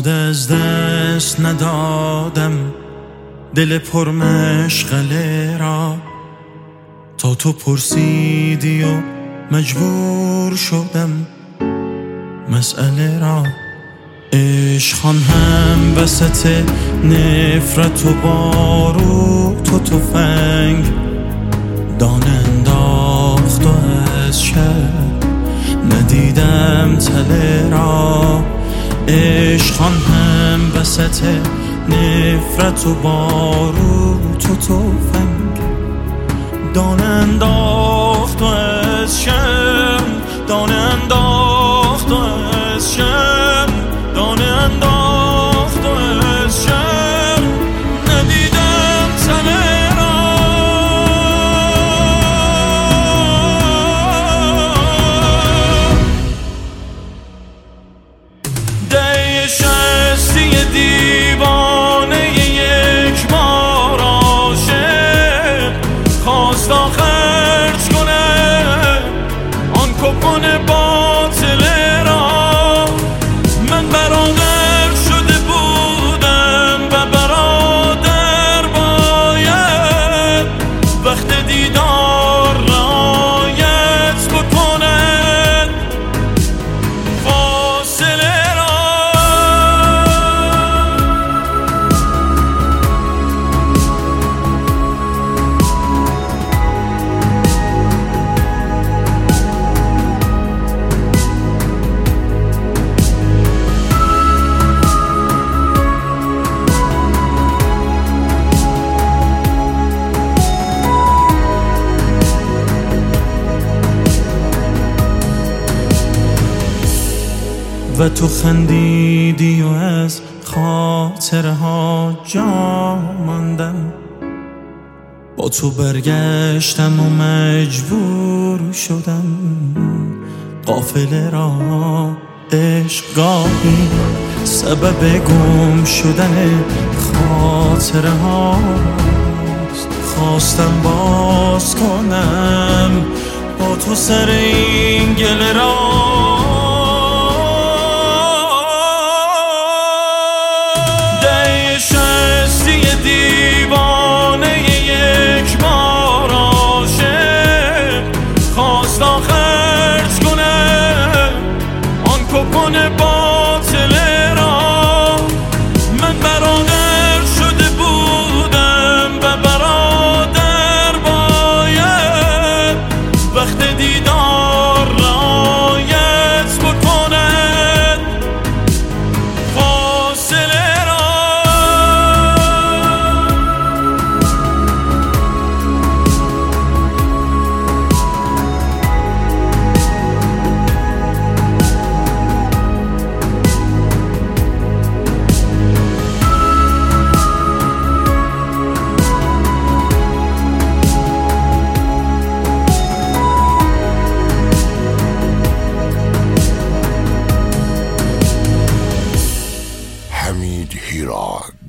ساده از دست ندادم دل پرمشغله را، تا تو پرسیدی و مجبور شدم مسئله را. عشقان هم وسط نفرت و باروت و تفنگ دانه انداخت و از شب ندیدم تله را. عشقان هم وسط نفرت و باروت و تفنگ دانه انداخت و از شب، دانه انداخت و از شب، دانه انداخت و از شب ندیدم تله را. ده شستی دیوانه یک بار عاشق خواست خرج کنه آن کپون باطله را. من برادر شده بودم و برادر باید وقت دیدار رعایت بکنه فاصله را. و تو خندیدی و از خاطرها جا ماندم، با تو برگشتم و مجبور شدم قافله را. عشق گاهی سبب گم شدن خاطرهاست، خواستم باز کنم با تو سر این گله را. دیوانه یک بار عاشق خواست خرج کنه آن کپون باطله را. من برادر شده بودم و برادر باید وقت دیدار رعایت بکنه فاصله را. حمید هیراد.